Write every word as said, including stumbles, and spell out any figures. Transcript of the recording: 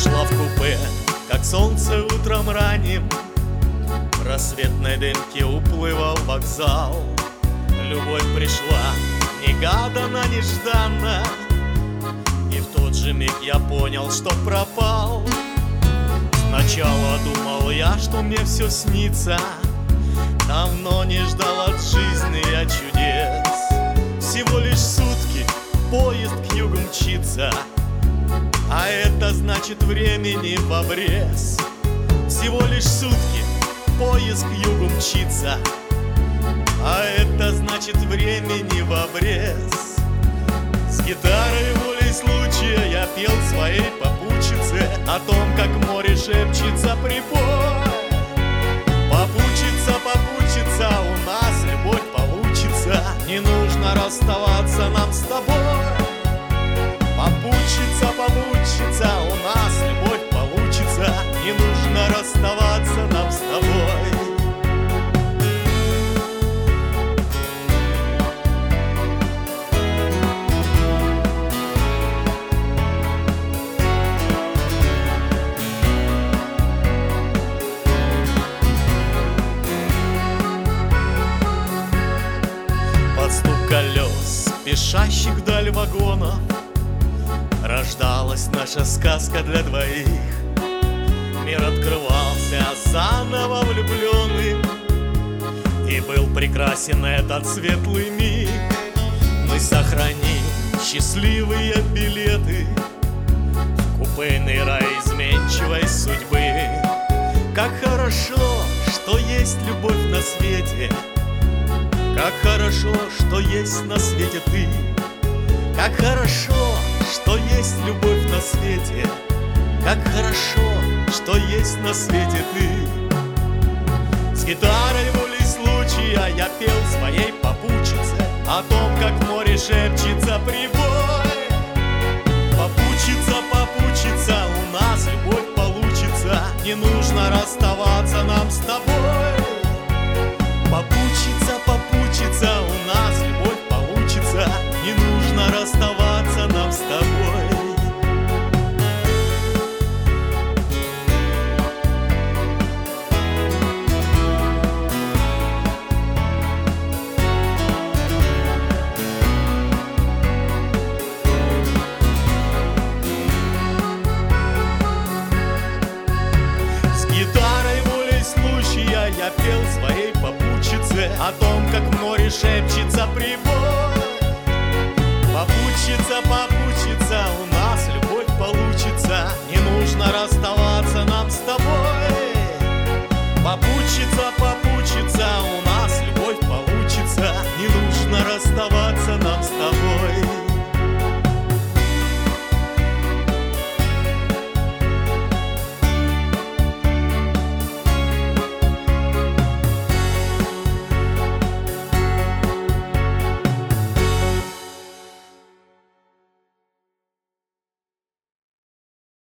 шла в купе, как солнце утром ранним, в рассветной дымке уплывал вокзал. Любовь пришла негаданно, нежданно, и в тот же миг я понял, что пропал. Сначала думал я, что мне все снится, давно не ждал от жизни я чудес. Всего лишь сутки поезд к югу мчится, а это значит времени в обрез. Всего лишь сутки поезд к югу мчится, а это значит времени в обрез. С гитарой волей случая я пел своей попутчице о том, как море шепчется прибой. Попутчица, попутчица, у нас любовь получится, не нужно расставаться нам с тобой. Попутчица, попутчица, у нас любовь получится, не нужно расставаться нам с тобой. Под стук колес, спешащих вдаль вагонов, рождалась наша сказка для двоих. Мир открывался заново влюбленным, и был прекрасен этот светлый миг. Мы сохраним счастливые билеты в купейный рай изменчивой судьбы. Как хорошо, что есть любовь на свете, как хорошо, что есть на свете ты. Как хорошо, что есть любовь на свете, как хорошо, что есть на свете ты. С гитарой волей случая я пел своей попутчице о том, как в море шепчется прибой. Попутчица, попутчица, у нас любовь получится, не нужно расставаться нам с тобой. Попутчица, попутчица, у нас любовь получится, не нужно расставаться нам с тобой. С гитарой волей случая я пел своей попутчице о том, как в море шепчется прибой. Попутчица, попутчица, у нас любовь получится, не нужно расставаться нам с тобой. Попутчица, попутчица, у нас